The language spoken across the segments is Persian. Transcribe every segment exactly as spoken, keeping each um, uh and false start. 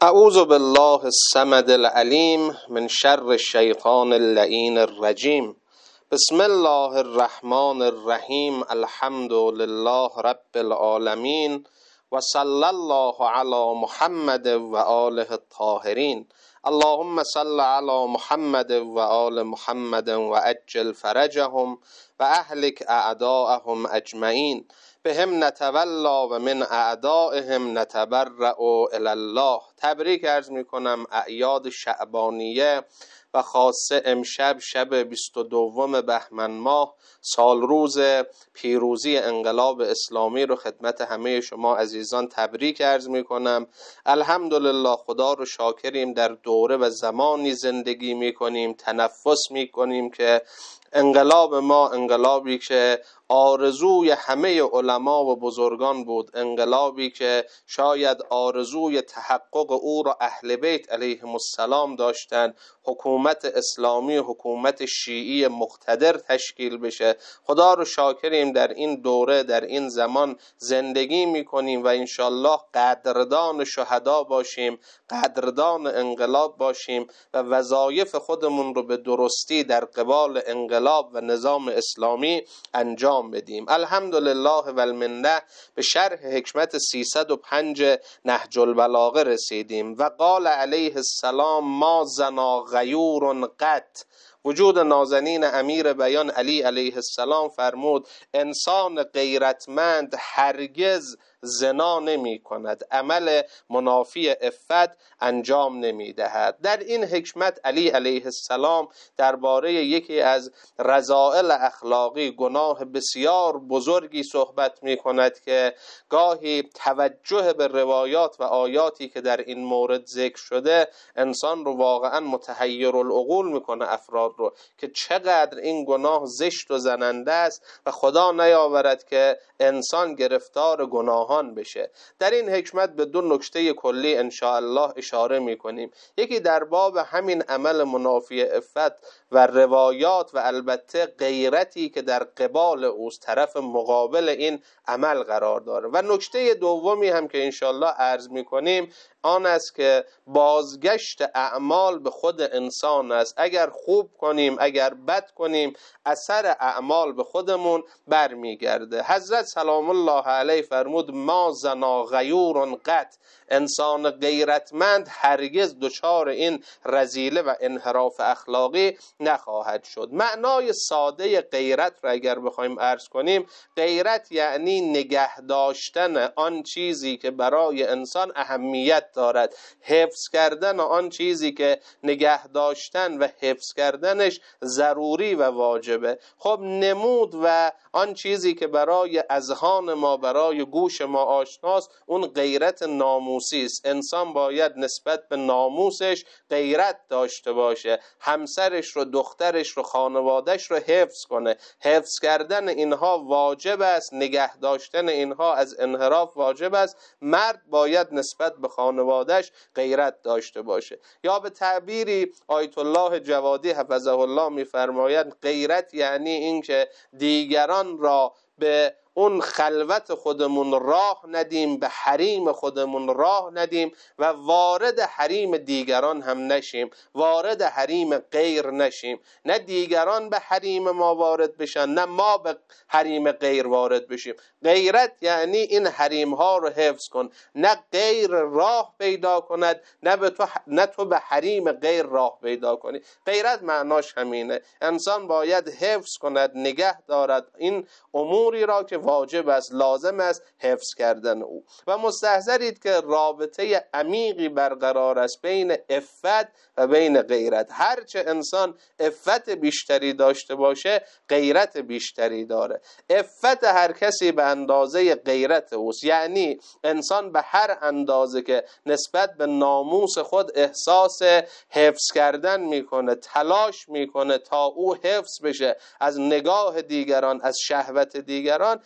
اعوذ بالله الصمد العلیم من شر الشیطان اللعین الرجیم. بسم الله الرحمن الرحیم. الحمد لله رب العالمین و صلی الله علی محمد و آله الطاهرین. اللهم صل علی محمد و آل محمد و عجل فرجهم و اهلک اعداءهم اجمعین. بهم نتولا و من اعدائهم نتبرأ الی الله. تبریک عرض می کنم اعیاد شعبانیه و خاصه امشب شب بیست و دوم بهمن ماه سال روز پیروزی انقلاب اسلامی رو خدمت همه شما عزیزان تبریک عرض می کنم. الحمدلله، خدا رو شاکریم، در دوره و زمانی زندگی می کنیم، تنفس می کنیم که انقلاب ما انقلابی که آرزوی همه علما و بزرگان بود، انقلابی که شاید آرزوی تحقق او را اهل بیت علیهم السلام داشتند، حکومت اسلامی، حکومت شیعی مقتدر تشکیل بشه. خدا رو شاکریم در این دوره، در این زمان زندگی میکنیم و انشالله قدردان شهدا باشیم، قدردان انقلاب باشیم و وظایف خودمون رو به درستی در قبال انقلاب و نظام اسلامی انجام بدیم. الحمدلله و المنه. به شرح حکمت سیصد و پنج نهج البلاغه رسیدیم. و قال علیه السلام ما زنا غیور قط. وجود نازنین امیر بیان علی علیه السلام فرمود انسان غیرتمند هرگز زنا نمی کند، عمل منافی عفت انجام نمی دهد. در این حکمت علی علیه السلام درباره یکی از رذائل اخلاقی، گناه بسیار بزرگی صحبت می کند که گاهی توجه به روایات و آیاتی که در این مورد ذکر شده انسان رو واقعا متحیر العقول می کنه، افراد رو، که چقدر این گناه زشت و زننده است و خدا نیاورد که انسان گرفتار گناهان بشه. در این حکمت به دو نکته کلی ان شاء الله اشاره می‌کنیم. یکی در باب همین عمل منافی عفت و روایات و البته غیرتی که در قبال اوست، طرف مقابل این عمل قرار داره. و نکته دومی هم که ان شاء الله عرض می‌کنیم آن است که بازگشت اعمال به خود انسان است. اگر خوب کنیم، اگر بد کنیم، اثر اعمال به خودمون برمیگرده. حضرت سلام الله علیه فرمود ما زنا غیور قط. انسان غیرتمند هرگز دچار این رذیله و انحراف اخلاقی نخواهد شد. معنای ساده غیرت را اگر بخوایم عرض کنیم، غیرت یعنی نگه داشتن آن چیزی که برای انسان اهمیت دارد، حفظ کردن آن چیزی که نگه داشتن و حفظ کردنش ضروری و واجبه. خب نمود و آن چیزی که برای اذهان ما، برای گوش ما آشناست، اون غیرت ناموسی است. انسان باید نسبت به ناموسش غیرت داشته باشه، همسرش رو، دخترش رو، خانوادهش رو حفظ کنه. حفظ کردن اینها واجب است، نگه داشتن اینها از انحراف واجب است. مرد باید نسبت به خانوادهش غیرت داشته باشه. یا به تعبیری آیت الله جوادی حفظه الله می‌فرماید غیرت یعنی این که دیگران را به اون خلوت خودمون راه ندیم، به حریم خودمون راه ندیم و وارد حریم دیگران هم نشیم، وارد حریم غیر نشیم. نه دیگران به حریم ما وارد بشن، نه ما به حریم غیر وارد بشیم. غیرت یعنی این حریم ها رو حفظ کن، نه غیر راه پیدا کند، نه به تو نه تو به حریم غیر راه پیدا کنی. غیرت معناش همینه. انسان باید حفظ کند، نگه دارد این اموری را که واجب است، لازم است حفظ کردن او. و مستحضرید که رابطه عمیقی برقرار است بین عفت و بین غیرت. هرچه انسان عفت بیشتری داشته باشه غیرت بیشتری داره. عفت هر کسی به اندازه غیرت اوست. یعنی انسان به هر اندازه که نسبت به ناموس خود احساس حفظ کردن میکنه، تلاش میکنه تا او حفظ بشه از نگاه دیگران، از شهوت دیگران،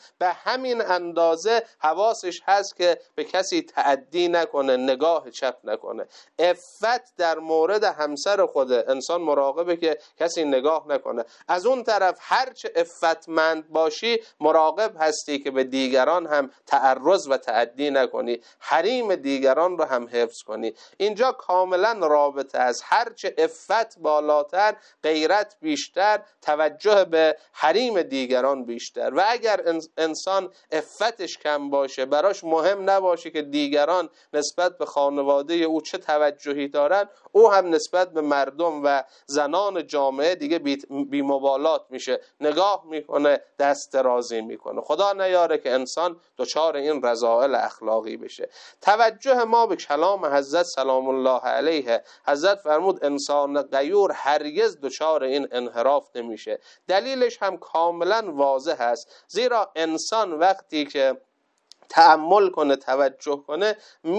به همین اندازه حواسش هست که به کسی تعدی نکنه، نگاه چپ نکنه. عفت در مورد همسر خود انسان مراقبه که کسی نگاه نکنه. از اون طرف هرچه عفتمند باشی مراقب هستی که به دیگران هم تعرض و تعدی نکنی، حریم دیگران رو هم حفظ کنی. اینجا کاملا رابطه است. هرچه عفت بالاتر، غیرت بیشتر، توجه به حریم دیگران بیشتر. و اگر انسان عفتش کم باشه، براش مهم نباشه که دیگران نسبت به خانواده او چه توجهی دارن، او هم نسبت به مردم و زنان جامعه دیگه بی مبالات میشه، نگاه میکنه، دست درازی میکنه. خدا نیاره که انسان دچار این رذائل اخلاقی بشه. توجه ما به کلام حضرت سلام الله علیه، حضرت فرمود انسان غیور هرگز دچار این انحراف نمیشه. دلیلش هم کاملا واضح است، زیرا انسان وقتی که تأمل کنه، توجه کنه،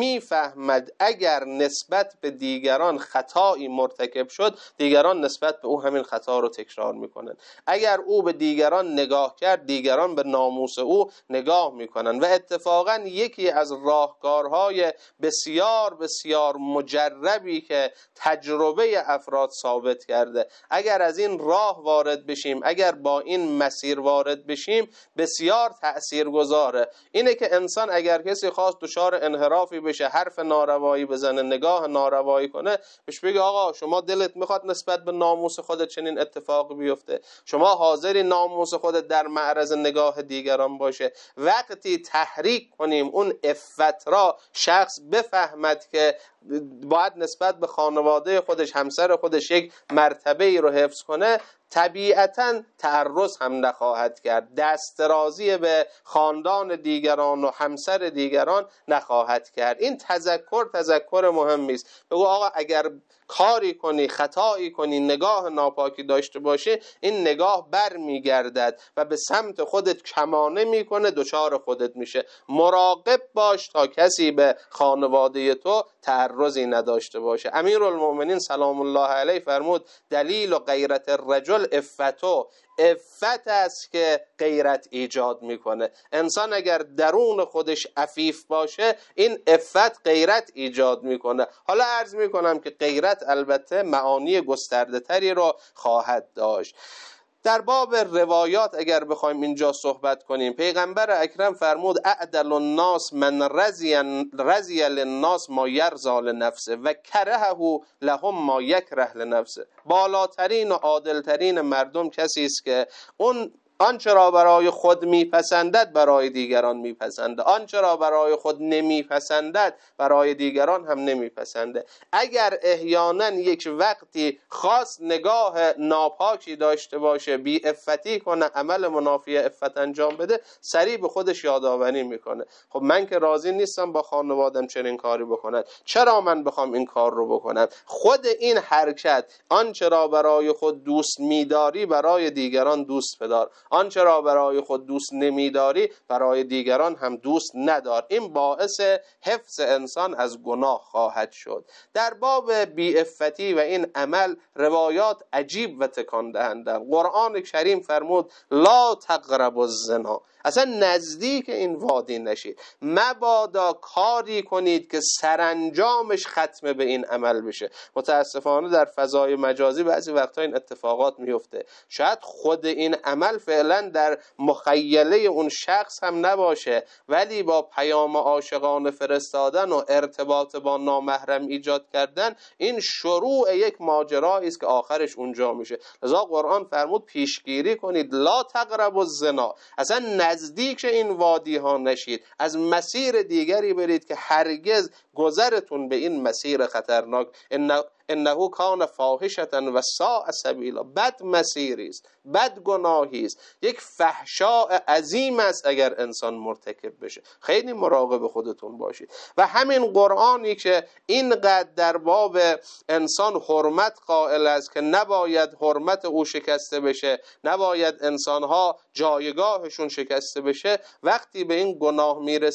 میفهمد اگر نسبت به دیگران خطایی مرتکب شد، دیگران نسبت به او همین خطا رو تکرار میکنن. اگر او به دیگران نگاه کرد، دیگران به ناموس او نگاه میکنن. و اتفاقا یکی از راهکارهای بسیار بسیار مجربی که تجربه افراد ثابت کرده، اگر از این راه وارد بشیم، اگر با این مسیر وارد بشیم، بسیار تأثیرگذاره. اینه که انسان اگر کسی خواست دچار انحرافی بشه، حرف ناروایی بزنه، نگاه ناروایی کنه، بهش بگه آقا شما دلت میخواد نسبت به ناموس خودت چنین اتفاقی بیفته؟ شما حاضری ناموس خودت در معرض نگاه دیگران باشه؟ وقتی تحریک کنیم اون عفت را، شخص بفهمد که باید نسبت به خانواده خودش، همسر خودش یک مرتبه ای رو حفظ کنه، طبیعتاً تعرض هم نخواهد کرد، دست درازی به خاندان دیگران و همسر دیگران نخواهد کرد. این تذکر تذکر مهمی است. بگو آقا اگر کاری کنی، خطایی کنی، نگاه ناپاکی داشته باشی، این نگاه بر میگردد و به سمت خودت کمانه میکنه، دچار خودت میشه. مراقب باش تا کسی به خانواده تو تعرضی نداشته باشه. امیرالمؤمنین سلام الله علیه فرمود دلیل و غیرت الرجل عفتو، عفت است که غیرت ایجاد میکنه. انسان اگر درون خودش عفیف باشه، این عفت غیرت ایجاد میکنه. حالا عرض میکنم که غیرت البته معانی گسترده تری رو خواهد داشت. در باب روایات اگر بخوایم اینجا صحبت کنیم، پیغمبر اکرم فرمود اعدل الناس من رضی رضی للناس ما یرضی لنفسه و کرهه لهم ما یکره لنفسه. بالاترین و عادلترین مردم کسی است که اون آنچه را برای خود میپسندد برای دیگران میپسنده، آنچه را برای خود نمیپسندد برای دیگران هم نمیپسنده. اگر احیانا یک وقتی خاص نگاه ناپاکی داشته باشه، بی عفتی کنه، عمل منافی عفت انجام بده، سریع به خودش یادآوری میکنه خب من که راضی نیستم با خانوادم چنین کاری بکنن، چرا من بخوام این کار رو بکنم؟ خود این حرکت، آنچه را برای خود دوست میداری برای دیگران دوست بدار، آنچه را برای خود دوست نمیداری برای دیگران هم دوست ندار. این باعث حفظ انسان از گناه خواهد شد. در باب بی‌عفتی و این عمل روایات عجیب و تکان دهنده. قرآن کریم فرمود لا تقربوا الزنا، اصلا نزدیک این وادی نشید، مبادا کاری کنید که سرانجامش ختم به این عمل بشه. متاسفانه در فضای مجازی بعضی وقتا این اتفاقات میفته. شاید خود این عمل فعلا در مخیله اون شخص هم نباشه، ولی با پیام عاشقانه فرستادن و ارتباط با نامحرم ایجاد کردن، این شروع یک ماجرایی است که آخرش اونجا میشه. لذا قرآن فرمود پیشگیری کنید لا تقربوا الزنا، اصلا نزدیک این وادی ها نشید، از مسیر دیگری برید که هرگز گذرتون به این مسیر خطرناک ان انه کان فاحشة و ساء سبیلا، بد مسیری است، بد گناهی است، یک فحشاء عظیم است اگر انسان مرتکب بشه. خیلی مراقب خودتون باشید. و همین قرآنی که اینقدر در باب انسان حرمت قائل است که نباید حرمت او شکسته بشه، نباید انسانها جایگاهشون شکسته بشه، وقتی به این گناه میرسه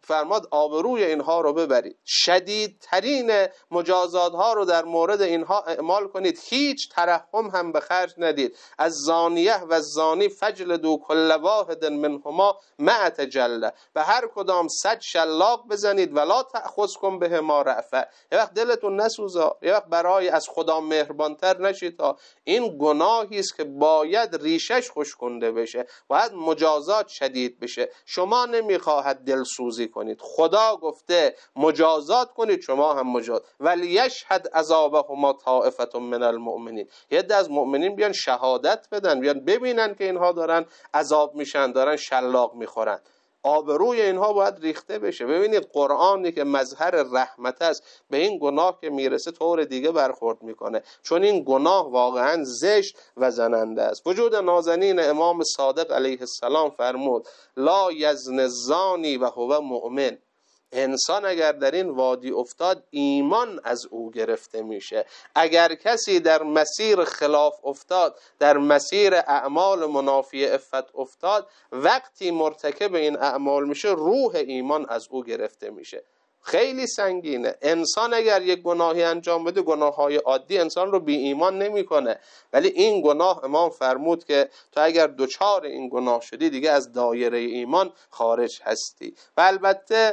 فرماد آبروی اینها رو ببرید، شدیدترین مجازات ها رو در مورد اینها اعمال کنید، هیچ ترحم هم به خرج ندید. از زانیه و زانی فجلدوا کل واحد منهما مئة جلده، به هر کدام صد شلاق بزنید ولا تأخذکم بهما رأفة، یه وقت دلتون نسوزا، یه وقت برای از خدا مهربانتر نشید. تا این گناهی است که باید ریشش خشک کنده بشه، باید مجازات شدید بشه. شما نمیخواهد دلسوزی کنید، خدا گفته مجازات کنید، شما هم مجاز. ولیشهد عذابهما طائفة من المؤمنین، یه عده از مؤمنین بیان شهادت بدن، بیان ببینن که اینها دارن عذاب میشن، دارن شلاق میخورن. آبروی اینها باید ریخته بشه. ببینید قرآنی که مظهر رحمت است به این گناه که میرسه طور دیگه برخورد میکنه، چون این گناه واقعا زشت و زننده است. وجود نازنین امام صادق علیه السلام فرمود لا یزن الزانی و هو مؤمن، انسان اگر در این وادی افتاد ایمان از او گرفته میشه. اگر کسی در مسیر خلاف افتاد، در مسیر اعمال منافی عفت افتاد، وقتی مرتکب این اعمال میشه روح ایمان از او گرفته میشه. خیلی سنگینه. انسان اگر یک گناهی انجام بده، گناههای عادی انسان رو بی ایمان نمیکنه، ولی این گناه امام فرمود که تو اگر دوچار این گناه شدی دیگه از دایره ایمان خارج هستی. و البته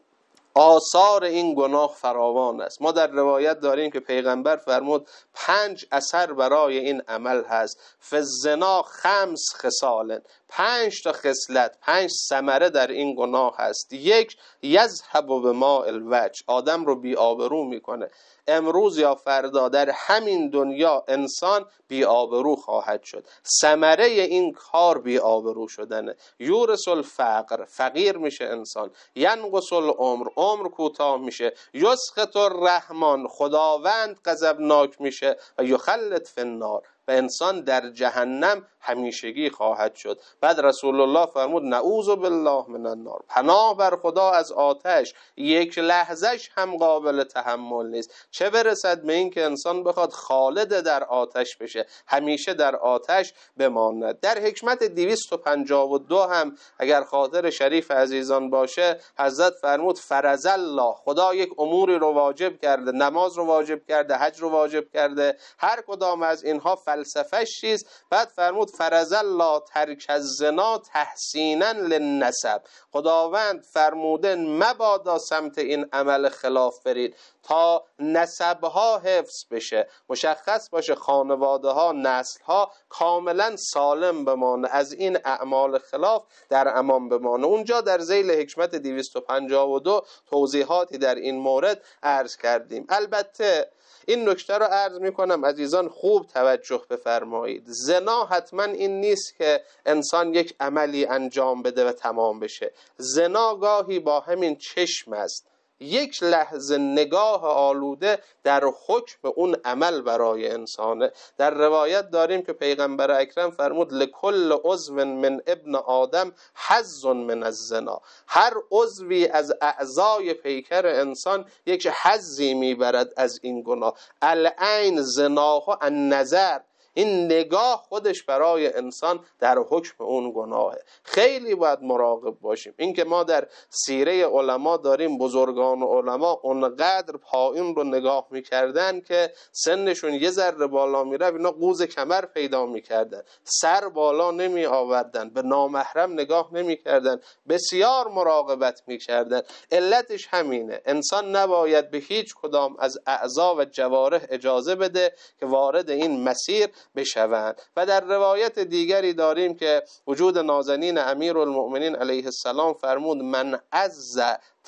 آثار این گناه فراوان است. ما در روایت داریم که پیغمبر فرمود پنج اثر برای این عمل هست، فالزنا خمس خصال، پنج تا خصلت، پنج ثمره در این گناه هست. یک، یذهب بماء الوجه، آدم رو بی آبرو میکنه. امروز یا فردا در همین دنیا انسان بی آبرو خواهد شد. ثمره این کار بی آبرو شدنه. یورث الفقر، فقیر میشه انسان. ینقص العمر، عمر کوتاه میشه. یسخط الرحمن، خداوند غضبناک میشه. و یخلد فی النار، و انسان در جهنم همیشگی خواهد شد. بعد رسول الله فرمود نعوذ بالله من النار، پناه بر خدا از آتش، یک لحظهش هم قابل تحمل نیست، چه برسد به این که انسان بخواد خالد در آتش بشه، همیشه در آتش بماند. در حکمت دویست و پنجاه و دو هم اگر خاطر شریف عزیزان باشه، حضرت فرمود فرض الله، خدا یک اموری رو واجب کرده، نماز رو واجب کرده، حج رو واجب کرده، هر کدام از اینها فلسفه‌اش چیست؟ بعد فرمود فرض الله ترک الزنا تحسینا للنسب، خداوند فرموده مبادا سمت این عمل خلاف برید تا نسبها حفظ بشه، مشخص باشه خانواده ها، نسل ها کاملا سالم بمانه، از این اعمال خلاف در امان بمانه. اونجا در ذیل حکمت دویست و پنجاه و دو توضیحاتی در این مورد عرض کردیم. البته این نکته رو عرض میکنم عزیزان خوب توجه بفرمایید، زنا حتما این نیست که انسان یک عملی انجام بده و تمام بشه. زنا گاهی با همین چشم است، یک لحظه نگاه آلوده در حکم اون عمل برای انسانه. در روایت داریم که پیغمبر اکرم فرمود لکل عضو من ابن آدم حظ من الزنا، هر عضوی از اعضای پیکر انسان یک حظی میبرد از این گناه. العین زناه النظر، این نگاه خودش برای انسان در حکم اون گناهه. خیلی باید مراقب باشیم. این که ما در سیره علما داریم بزرگان علما اونقدر پایین رو نگاه میکردن که سنشون یه ذره بالا میره اینا قوز کمر پیدا میکردن، سر بالا نمی آوردن، به نامحرم نگاه نمیکردن، بسیار مراقبت میکردن. علتش همینه، انسان نباید به هیچ کدام از اعضا و جوارح اجازه بده که وارد این مسیر بشوند. و در روایت دیگری داریم که وجود نازنین امیرالمؤمنین علیه السلام فرمود من عز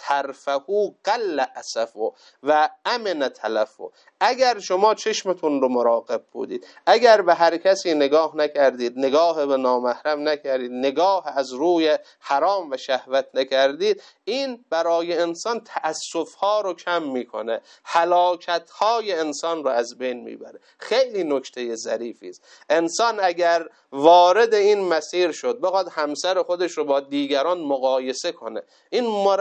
طرفه قل اسفه و امن تلفه. اگر شما چشمتون رو مراقب بودید، اگر به هر کسی نگاه نکردید، نگاه به نامحرم نکردید، نگاه از روی حرام و شهوت نکردید، این برای انسان تأسف‌ها رو کم میکنه، هلاکت‌های انسان رو از بین میبره. خیلی نکته ظریفی است. انسان اگر وارد این مسیر شد بخواد همسر خودش رو با دیگران مقایسه کنه، این مرتب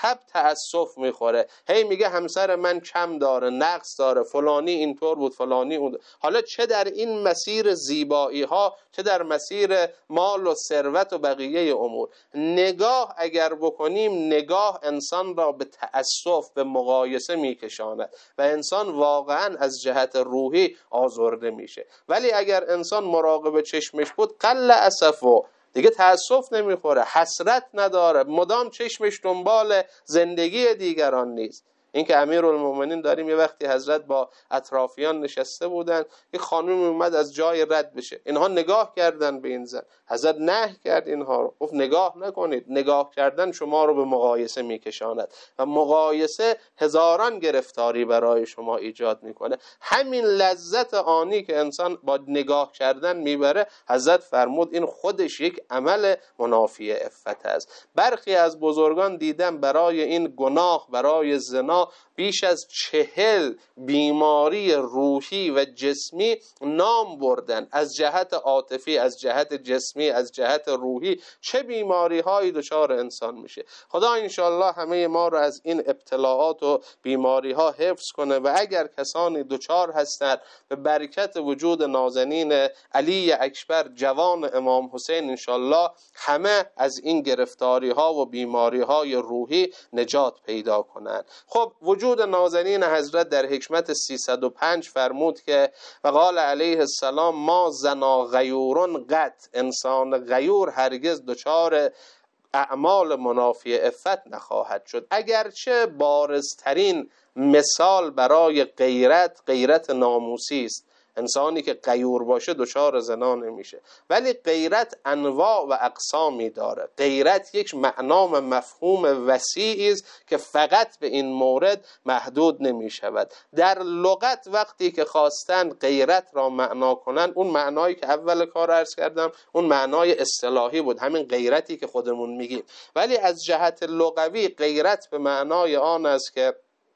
شب تأسف میخوره، هی میگه همسر من کم داره، نقص داره، فلانی اینطور بود، فلانی اون. حالا چه در این مسیر زیبایی ها، چه در مسیر مال و ثروت و بقیه امور، نگاه اگر بکنیم، نگاه انسان را به تأسف، به مقایسه میکشاند و انسان واقعا از جهت روحی آزرده میشه. ولی اگر انسان مراقب چشمش بود، قل اسفو، دیگه تأسف نمیخوره، حسرت نداره، مدام چشمش دنبال زندگی دیگران نیست. این که امیرالمومنین داریم یه وقتی حضرت با اطرافیان نشسته بودن، یه خانومی اومد از جای رد بشه، اینها نگاه کردن به این زن، حضرت نهی کرد اینها رو، گفت نگاه نکنید، نگاه کردن شما رو به مقایسه میکشاند و مقایسه هزاران گرفتاری برای شما ایجاد میکنه. همین لذت آنی که انسان با نگاه کردن میبره، حضرت فرمود این خودش یک عمل منافی عفت است. برخی از بزرگان دیدم برای این گناه، برای زنا، بیش از چهل بیماری روحی و جسمی نام بردن، از جهت عاطفی، از جهت جسمی، از جهت روحی چه بیماری هایی دچار انسان میشه. خدا انشالله همه ما رو از این ابتلاعات و بیماری ها حفظ کنه و اگر کسانی دچار هستند به برکت وجود نازنین علی اکبر جوان امام حسین، انشالله همه از این گرفتاری ها و بیماری های روحی نجات پیدا کنند. خب وجود نازنین حضرت در حکمت سیصد و پنج فرمود که و قال علیه السلام ما زنا غیورن قط، انسان غیور هرگز دچار اعمال منافی عفت نخواهد شد. اگرچه بارزترین مثال برای غیرت، غیرت ناموسی است، انسانی که غیور باشه دچار زنا نمیشه، ولی غیرت انواع و اقسامی داره. غیرت یک معنا و مفهوم وسیعی است که فقط به این مورد محدود نمیشود. در لغت وقتی که خواستن غیرت را معنا کنن، اون معنایی که اول کار عرض کردم اون معنای اصطلاحی بود، همین غیرتی که خودمون میگیم، ولی از جهت لغوی غیرت به معنای آن است که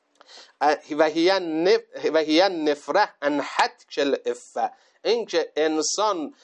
و هی نفره ان حتک العفه، این که انسان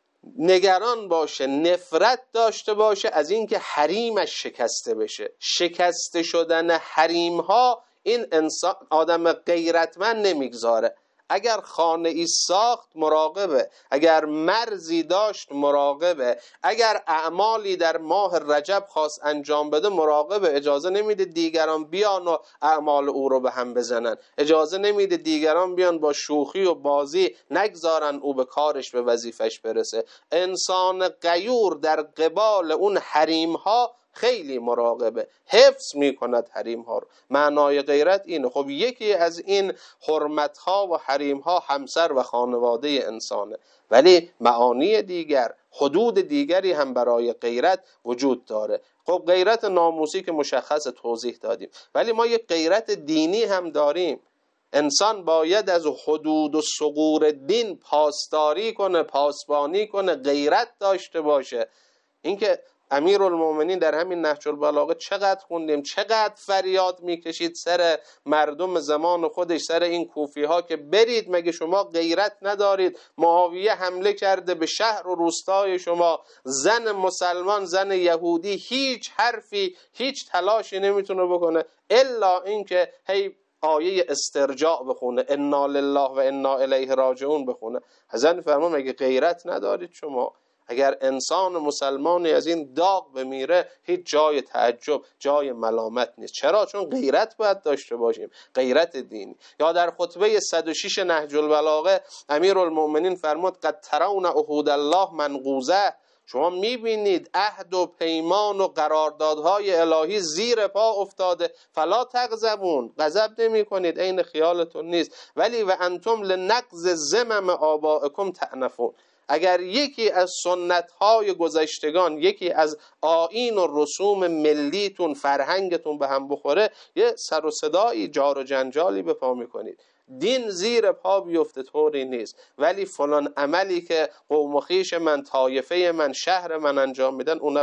نگران باشه، نفرت داشته باشه از این که حریمش شکسته بشه. شکسته شدن حریم ها این انسان آدم غیرتمند نمیگذاره. اگر خانه ای ساخت مراقبه، اگر مرزی داشت مراقبه، اگر اعمالی در ماه رجب خواست انجام بده مراقبه، اجازه نمیده دیگران بیان و اعمال او رو به هم بزنن، اجازه نمیده دیگران بیان با شوخی و بازی نگذارن او به کارش، به وظیفش برسه. انسان غیور در قبال اون حریم ها خیلی مراقبه، حفظ میکند حریم ها رو. معنای غیرت اینه. خب یکی از این حرمت ها و حریم ها همسر و خانواده انسانه، ولی معانی دیگر، حدود دیگری هم برای غیرت وجود داره. خب غیرت ناموسی که مشخص توضیح دادیم، ولی ما یک غیرت دینی هم داریم. انسان باید از حدود و ثغور دین پاسداری کنه، پاسبانی کنه، غیرت داشته باشه. اینکه امیرالمومنین در همین نهج البلاغه چقدر خوندیم، چقدر فریاد میکشید سر مردم زمان خودش، سر این کوفی ها که برید، مگه شما غیرت ندارید؟ معاویه حمله کرده به شهر و روستای شما، زن مسلمان، زن یهودی هیچ حرفی، هیچ تلاشی نمیتونه بکنه الا اینکه هی آیه استرجاع بخونه، انا لله و انا الیه راجعون بخونه. حضرت فرمان مگه غیرت ندارید شما؟ اگر انسان مسلمانی از این داغ بمیره هیچ جای تعجب، جای ملامت نیست. چرا؟ چون غیرت باید داشته باشیم، غیرت دینی. یا در خطبه صد و شش نهج البلاغه امیرالمومنین فرمود قد ترون عهود الله منقوضه، شما میبینید عهد و پیمان و قراردادهای الهی زیر پا افتاده، فلا تغضبون، غضب نمی کنید، عین خیالتون نیست، ولی و انتم لنقض زمم آبائکم تأنفون، اگر یکی از سنت‌های گذشتگان، یکی از آیین و رسوم ملیتون، فرهنگتون به هم بخوره، یه سر و صدایی، جار و جنجالی به پا میکنید. دین زیر پا بیفته طوری نیست، ولی فلان عملی که قوم و خویش من، طایفه من، شهر من انجام میدن اون نباید.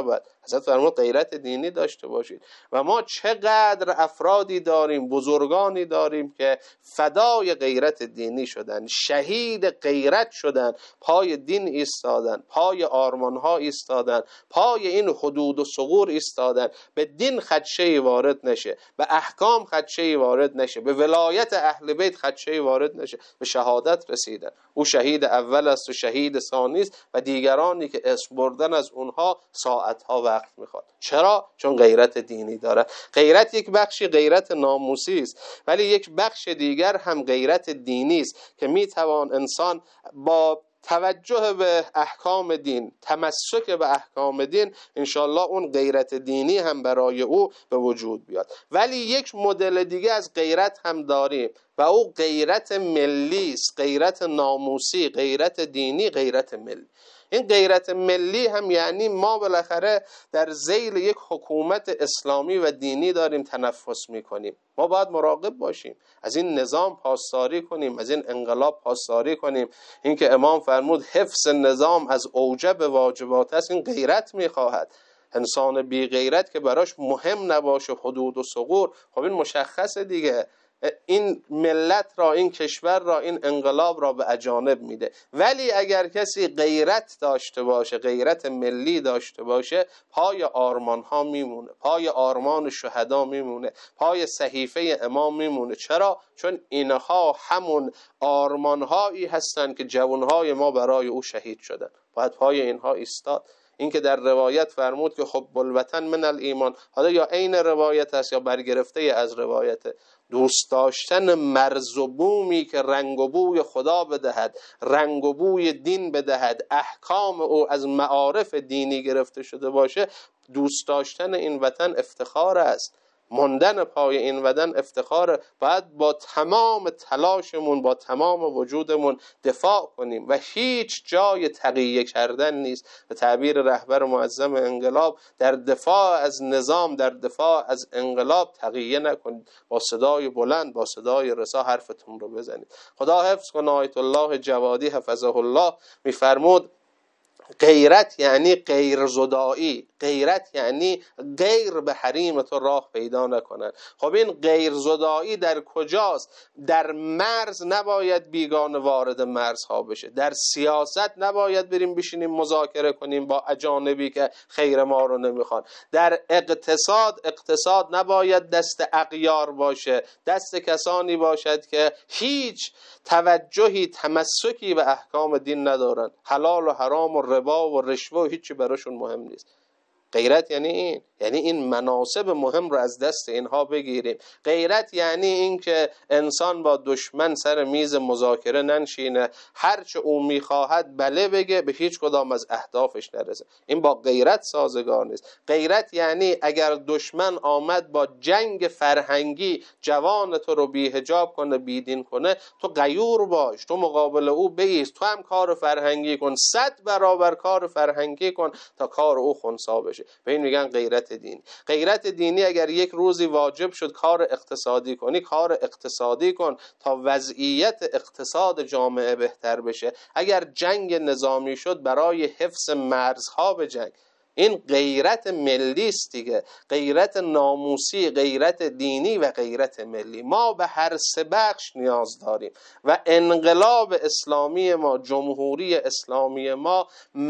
حضرت فرمود غیرت دینی داشته باشید. و ما چقدر افرادی داریم، بزرگانی داریم که فدای غیرت دینی شدن، شهید غیرت شدن، پای دین ایستادن، پای آرمانها ایستادن، پای این حدود و ثغور ایستادن. به دین خدشه‌ای وارد نشه، به احکام خدشه‌ای وارد نشه، به ولایت اهل بیت خدشه‌ای وارد نشه، به شهادت رسیدن. او شهید اول است و شهید ثانی است و دیگرانی که اسم بردن از اونها ساعتها وقت میخواد. چرا؟ چون غیرت دینی داره. غیرت یک بخشی غیرت ناموسی است، ولی یک بخش دیگر هم غیرت دینی است که میتوان انسان با توجه به احکام دین، تمسک به احکام دین، انشالله اون غیرت دینی هم برای او به وجود بیاد. ولی یک مدل دیگه از غیرت هم داریم و او غیرت ملی است، غیرت ناموسی، غیرت دینی، غیرت ملی. این غیرت ملی هم یعنی ما بالاخره در ذیل یک حکومت اسلامی و دینی داریم تنفس میکنیم. ما باید مراقب باشیم، از این نظام پاسداری کنیم، از این انقلاب پاسداری کنیم. این که امام فرمود حفظ نظام از اوجب واجبات است، این غیرت میخواهد. انسان بی غیرت که براش مهم نباشه حدود و ثغور، خب این مشخصه دیگه، این ملت را، این کشور را، این انقلاب را به اجانب میده. ولی اگر کسی غیرت داشته باشه، غیرت ملی داشته باشه، پای آرمان ها میمونه، پای آرمان شهدا میمونه، پای صحیفه امام میمونه. چرا؟ چون اینها همون آرمان هایی هستند که جوانهای ما برای او شهید شدن. باید پای اینها ایستاد. این که در روایت فرمود که حب الوطن من الایمان، حالا یا عین روایت است یا برگرفته از روایت، دوست داشتن مرز و بومی که رنگ و بوی خدا بدهد، رنگ و بوی دین بدهد، احکام او از معارف دینی گرفته شده باشه، دوست داشتن این وطن افتخار است. ماندن پای این وطن افتخار. باید با تمام تلاشمون، با تمام وجودمون دفاع کنیم و هیچ جای تقیه کردن نیست. به تعبیر رهبر معظم انقلاب، در دفاع از نظام، در دفاع از انقلاب تقیه نکنید، با صدای بلند، با صدای رسا حرفتون رو بزنید. خدا حفظ کنه. آیت الله جوادی حفظه الله میفرمود غیرت یعنی غیر زدایی، غیرت یعنی غیر به حریم تو راه پیدا نکنن. خب این غیر زدایی در کجاست؟ در مرز نباید بیگانه وارد مرزها بشه، در سیاست نباید بریم بشینیم مذاکره کنیم با اجانبی که خیر ما رو نمیخوان، در اقتصاد اقتصاد نباید دست اغیار باشه، دست کسانی باشد که هیچ توجهی، تمسکی به احکام دین ندارن، حلال و حرام و ربا و رشوه و هیچی براشون مهم نیست. غیرت یعنی این، یعنی این مناصب مهم رو از دست اینها بگیریم. غیرت یعنی این که انسان با دشمن سر میز مذاکره ننشینه، هرچه او میخواهد بله بگه، به هیچ کدام از اهدافش نرسه. این با غیرت سازگار نیست. غیرت یعنی اگر دشمن آمد با جنگ فرهنگی جوان تو رو بی حجاب کنه، بی دین کنه، تو غیور باش، تو مقابل او بایست، تو هم کار فرهنگی کن، صد برابر کار فرهنگی کن تا کار او خنثی بشه. به این میگن غیرت دینی. غیرت دینی اگر یک روزی واجب شد کار اقتصادی کنی، کار اقتصادی کن تا وضعیت اقتصاد جامعه بهتر بشه. اگر جنگ نظامی شد برای حفظ مرزها بجنگ. این غیرت ملی است دیگه، غیرت ناموسی، غیرت دینی و غیرت ملی. ما به هر سه بخش نیاز داریم و انقلاب اسلامی ما، جمهوری اسلامی ما،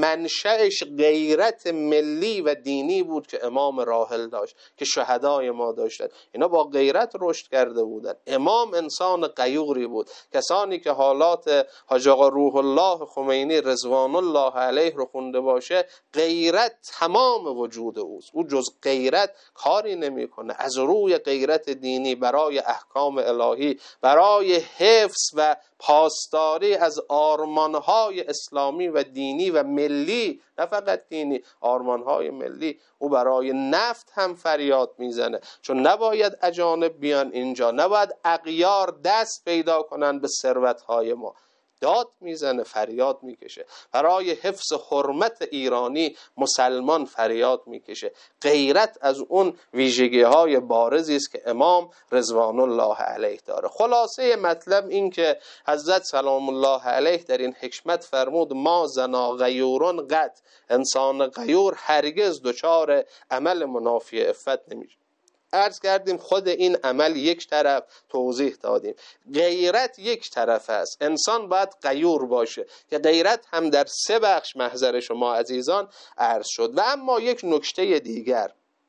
منشأش غیرت ملی و دینی بود که امام راحل داشت، که شهدای ما داشتند. اینا با غیرت رشد کرده بودن. امام انسان غیوری بود. کسانی که حالات حاج آقا روح الله خمینی رضوان الله علیه رو خونده باشه، غیرت تمام وجود اوست. او جز غیرت کاری نمیکنه. از روی غیرت دینی برای احکام الهی، برای حفظ و پاسداری از آرمانهای اسلامی و دینی و ملی، نه فقط دینی، آرمانهای ملی، او برای نفت هم فریاد میزنه، چون نباید اجانب بیان اینجا، نباید اغیار دست پیدا کنن به ثروتهای ما. داد میزنه، فریاد میکشه. برای حفظ حرمت ایرانی مسلمان فریاد میکشه. غیرت از اون ویژگی های بارزی است که امام رضوان الله علیه داره. خلاصه مطلب این که حضرت سلام الله علیه در این حکمت فرمود ما زنا غیورون قط، انسان غیور هرگز دچار عمل منافی عفت نمیشه. عرض کردیم خود این عمل یک طرف، توضیح دادیم. غیرت یک طرف است. انسان باید غیور باشه که غیرت هم در سه بخش محضر شما عزیزان عرض شد. و اما یک نکته دیگر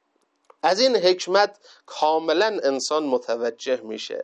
از این حکمت کاملا انسان متوجه میشه،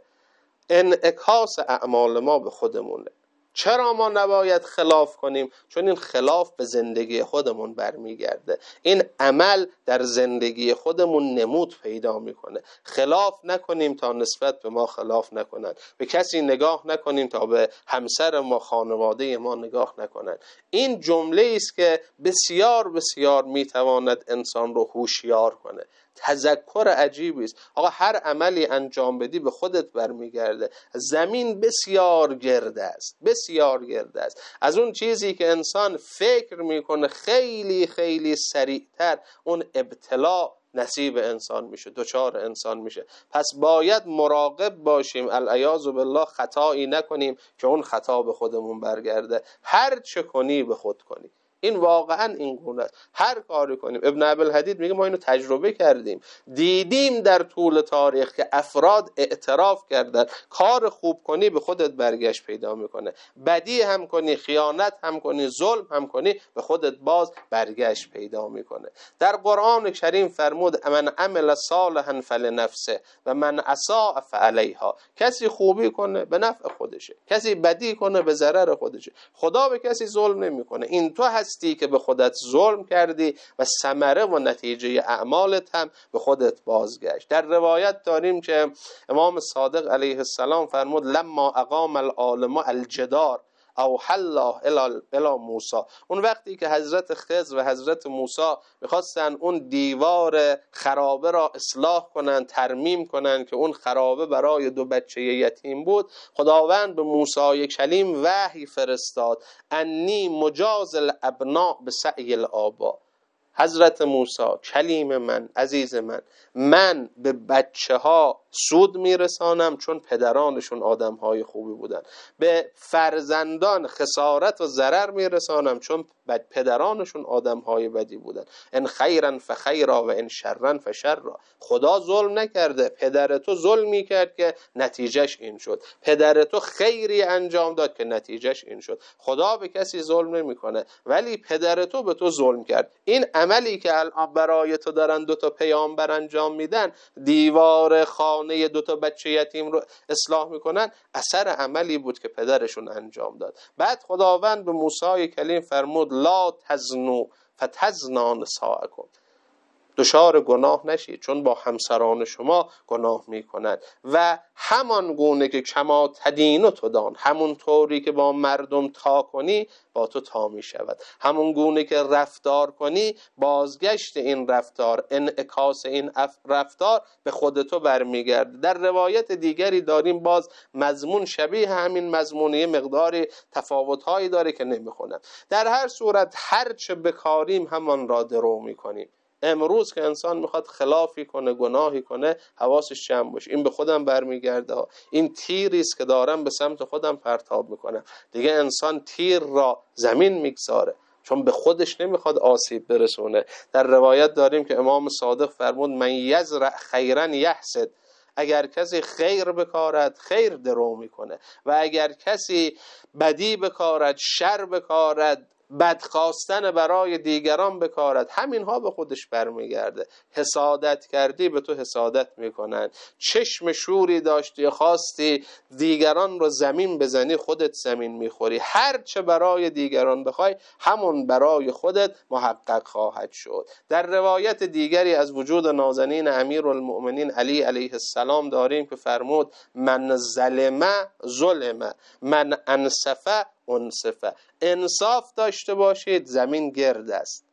انعکاس اعمال ما به خودمونه. چرا ما نباید خلاف کنیم؟ چون این خلاف به زندگی خودمون برمیگرده. این عمل در زندگی خودمون نمود پیدا میکنه. خلاف نکنیم تا نسبت به ما خلاف نکنن، به کسی نگاه نکنیم تا به همسر ما، خانواده ما نگاه نکنن. این جمله است که بسیار بسیار میتواند انسان رو هوشیار کنه. تذکر عجیبی است. آقا هر عملی انجام بدی به خودت برمیگرده. زمین بسیار گرد است، بسیار گرد است. از اون چیزی که انسان فکر میکنه خیلی خیلی سریعتر اون ابتلا نصیب انسان میشه، دچار انسان میشه. پس باید مراقب باشیم العیاذ بالله خطایی نکنیم که اون خطا به خودمون برگرده. هر چه کنی به خود کنی. این واقعا این گونه است. هر کاری کنیم. ابن ابوالحدید میگه ما اینو تجربه کردیم، دیدیم در طول تاریخ که افراد اعتراف کردن کار خوب کنی به خودت برگشت پیدا میکنه، بدی هم کنی، خیانت هم کنی، ظلم هم کنی به خودت باز برگشت پیدا میکنه. در قرآن کریم فرمود من عمل صالحا فلنفسه و من اساء فعلیها. کسی خوبی کنه به نفع خودشه، کسی بدی کنه به ضرر خودشه. خدا به کسی ظلم نمیکنه. این تو هستی که به خودت ظلم کردی و ثمره و نتیجه اعمالت هم به خودت بازگشت. در روایت داریم که امام صادق علیه السلام فرمود لما اقام العالم الجدار او حلا الی موسی. اون وقتی که حضرت خضر و حضرت موسی میخواستن اون دیوار خرابه را اصلاح کنن، ترمیم کنن که اون خرابه برای دو بچه یتیم بود، خداوند به موسی کلیم وحی فرستاد انی مجاز الابناء بسعی الآبا. حضرت موسی کلیم من، عزیز من، من به بچه ها سود میرسانم چون پدرانشون آدم های خوبی بودن، به فرزندان خسارت و ضرر میرسانم چون پدرانشون آدم های بدی بودن. ان خیرا فخیرا و ان شرا فشرا. خدا ظلم نکرده، پدر تو ظلم میکرد که نتیجهش این شد، پدر تو خیری انجام داد که نتیجهش این شد. خدا به کسی ظلم نمیکنه، ولی پدر تو به تو ظلم کرد. این عملی که الان برای تو دارن دو تا پیامبر انجام میدن، دیوار خانه دو تا بچه یتیم رو اصلاح میکنن، اثر عملی بود که پدرشون انجام داد. بعد خداوند به موسی کلیم فرمود لا تزنوا فتزنا نساءکم. دچار گناه نشید چون با همسران شما گناه میکنند. و همان گونه که کما تدین تدان، همون طوری که با مردم تا کنی با تو تا میشود. همون گونه که رفتار کنی بازگشت این رفتار، انعکاس این رفتار به خود تو برمیگرده. در روایت دیگری داریم باز مضمون شبیه همین مضمونه، مقداری تفاوت‌هایی داره که نمیخونم. در هر صورت هر چه بکاریم همان را درو میکنیم. امروز که انسان میخواد خلافی کنه، گناهی کنه، حواسش جمع باشه. این به خودم برمیگرده. این تیری است که دارم به سمت خودم پرتاب میکنم. دیگه انسان تیر را زمین میگذاره چون به خودش نمیخواد آسیب برسونه. در روایت داریم که امام صادق فرمود من یزرع خیرا یحصد. اگر کسی خیر بکارد خیر درو میکنه و اگر کسی بدی بکارد، شر بکارد، بدخواستن برای دیگران بکارد، همینها به خودش برمیگرده. حسادت کردی به تو حسادت میکنن. چشم شوری داشتی خواستی دیگران رو زمین بزنی، خودت زمین میخوری. هر چه برای دیگران بخوای همون برای خودت محقق خواهد شد. در روایت دیگری از وجود نازنین امیرالمؤمنین علی علیه السلام داریم که فرمود من ظلم ظلم من انصف انصفه. انصاف داشته باشید، زمین گرد است.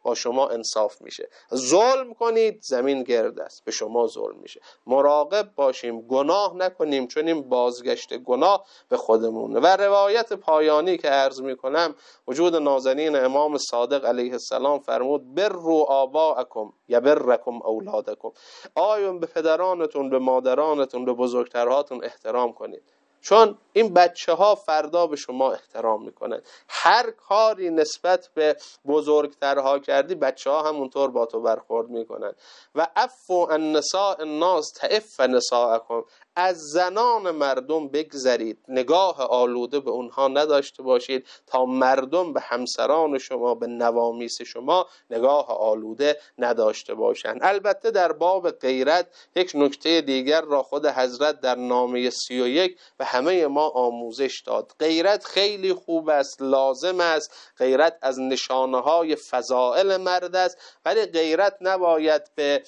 با شما انصاف میشه. ظلم کنید زمین گرد است، به شما ظلم میشه. مراقب باشیم گناه نکنیم، چون این بازگشت گناه به خودمونه. و روایت پایانی که عرض میکنم، وجود نازنین امام صادق علیه السلام فرمود بروا آباءکم یبرکم اولادکم. آیون به پدرانتون، به مادرانتون، به بزرگترهاتون احترام کنید، چون این بچه ها فردا به شما احترام میکنن. هر کاری نسبت به بزرگترها کردی، بچه ها همونطور با تو برخورد میکنن. و عفو عن نساء الناس تعف نساءکم. از زنان مردم بگذرید، نگاه آلوده به اونها نداشته باشید تا مردم به همسران شما، به نوامیس شما نگاه آلوده نداشته باشند. البته در باب غیرت یک نکته دیگر را خود حضرت در نامه سی و یک به همه ما آموزش داد. غیرت خیلی خوب است، لازم است، غیرت از نشانه های فضائل مرد است، ولی غیرت نباید به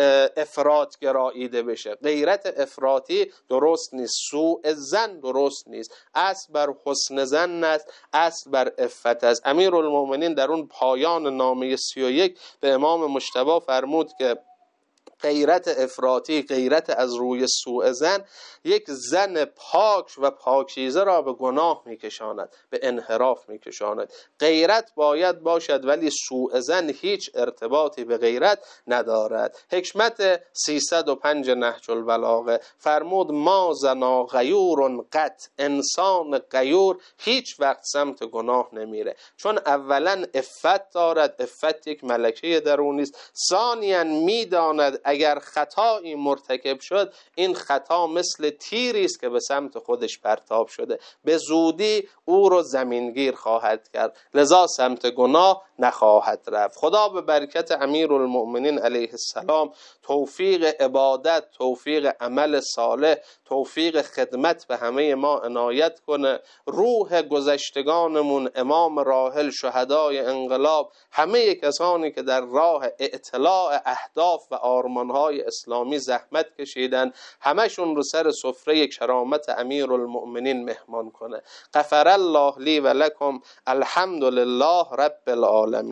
افراط گراییده بشه. غیرت افراط درست نیست، سوء زن درست نیست. اصل بر حسن زن است، اصل بر عفت است. امیرالمومنین در اون پایان نامه سی و یک به امام مجتبی فرمود که غیرت افراطی، غیرت از روی سوء زن، یک زن پاک و پاکیزه را به گناه میکشاند، به انحراف میکشاند. غیرت باید باشد، ولی سوء زن هیچ ارتباطی به غیرت ندارد. حکمت سیصد و پنج نهج البلاغه فرمود ما زنا غیور قط. انسان غیور هیچ وقت سمت گناه نمیره، چون اولا عفت دارد، عفت یک ملکه درونی است. ثانیاً میداند اگر خطایی مرتکب شد، این خطا مثل تیری است که به سمت خودش پرتاب شده، به زودی او رو زمینگیر خواهد کرد، لذا سمت گناه نخواهد رفت. خدا به برکت امیرالمؤمنین علیه السلام توفیق عبادت، توفیق عمل صالح، توفیق خدمت به همه ما عنایت کنه. روح گذشتگانمون، امام راحل، شهدای انقلاب، همه کسانی که در راه اطلاع اهداف و آرمانهای اسلامی زحمت کشیدن، همشون رو سر سفره کرامت امیرالمؤمنین مهمان کنه. غفر الله لی و لکم. الحمد لله رب العالمین.